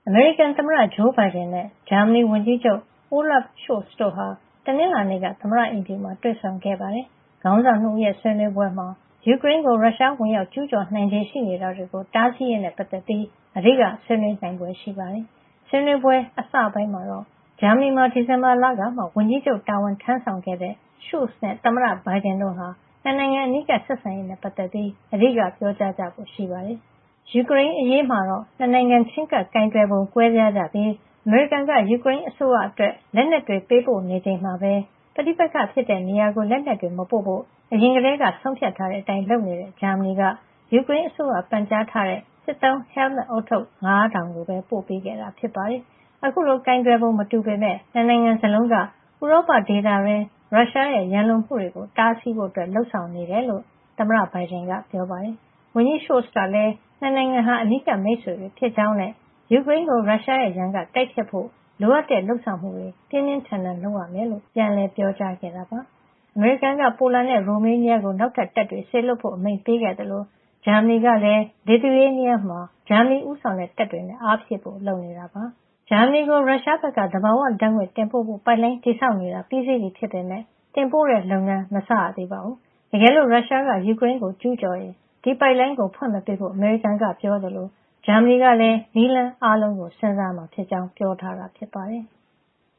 အမေရိကန်သမ္မတဂျိုးဘိုင်ဒန်နဲ့ဂျာမနီဝန်ကြီးချုပ် Olaf Scholz တို့ဟာတနင်္လာနေ့ကသမ္မတအိမ်ဖြူမှာတွေ့ဆုံခဲ့ပါတယ်။ခေါင်းဆောင်နှစ်ဦးရဲ့ဆွေးနွေးပွဲမှာယူကရိန်းကိုရုရှားဝင်ရောက်ကျူးကျော်နိုင်ခြေရှိနေတာတွေကိုတားဆီးရေးနဲ့ပတ်သက်ပြီးအဓိကဆွေးနွေးနိုင်ပွဲရှိပါတယ်။ဆွေးနွေးပွဲအစပိုင်းမှာတော့ဂျာမနီမှာဒီဇင်ဘာလကမှဝန်ကြီးချုပ်တာဝန်ထမ်းဆောင်ခဲ့တဲ့ Scholz နဲ့သမ္မတဘိုင်ဒန်တို့ဟာနှစ်နိုင်ငံအနီးကပ်ဆက်ဆံရေးနဲ့ပတ်သက်ပြီးအဓိကပြောကြားကြဖို့ရှိပါတယ်။ယူကရိန်းအရေးမှာတော့နှစ်နိုင်ငံချင်းကပ်ကိုင်တွယ်ပုံကွဲပြားကြပြီးအမေရိကန်ကယူကရိန်းအစိုးရအတွက်လက်နက်တွေပေးပို့နေချိန်မှာပဲပဋိပက္ခဖြစ်တဲ့နေရာကိုလက်နက်တွေမပို့ဖို့အရင်ကတည်းကဆုံးဖြတ်ထားတဲ့အတိုင်းလုပ်နေတဲ့ဂျာမနီကယူကရိန်းအစိုးရပန်ကြားထားတဲ့စစ်သုံး helmet ဦးထုပ်9000ကိုပဲပို့ပေးခဲ့တာဖြစ်ပါတယ်။အခုလိုကိုင်တွယ်ပုံမတူပေမဲ့နှစ်နိုင်ငံစလုံးကဥရောပဒေသတွင်ရုရှားရဲ့ရန်လိုမှုတွေကိုတားဆီးဖို့လှုံ့ဆော်နေတယ်လို့သမ္မတဘိုင်ဒန်ကပြောပါတယ်။ဝန်ကြီး Scholz ကလည်းနှစ်နိုင်ငံဟာအနီးကပ်မိတ်ဆွေတွေဖြစ်ကြောင်းနဲ့ယူကရိန်းကိုရုရှားရဲ့ရန်ကတိုက်ဖျက်ဖို့လိုအပ်တဲ့လှုံ့ဆော်မှုတွေပြင်းပြင်းထန်ထန်လုပ်ရမယ်လို့ပြန်လည်ပြောကြားခဲ့တာပါ။အမေရိကန်ကပိုလန်နဲ့ရိုမေးနီးယားကိုနောက်ထပ်တပ်တွေစေလွှတ်ဖို့အမိန့်ပေးခဲ့သလိုဂျာမနီကလည်းလစ်သူယေးနီးယားမှာဂျာမနီဦးဆောင်တဲ့တပ်တွေနဲ့အားဖြည့်ဖို့လုပ်နေတာပါ။ဂျာမနီကိုရုရှားဘက်ကသဘာဝဓာတ်ငွေ့တင်ပို့ဖို့ပိုက်လိုင်းတည်ဆောက်နေတာပြီးစီးပြီဖြစ်ပေမဲ့တင်ပို့တဲ့လုပ်ငန်းမစရသေးပါဘူး။တကယ်လို့ရုရှားကယူကရိန်းကိုကျူးကျော်ရင်ဒီပိုက်လိုင်းကိုဖွင့်မပေးဖို့အမေရိကန်ကပြောသလိုဂျာမနီကလည်းနည်းလမ်းအားလုံးကိုစဉ်းစားမှာဖြစ်ကြောင်းပြောထားတာဖြစ်ပါတယ်။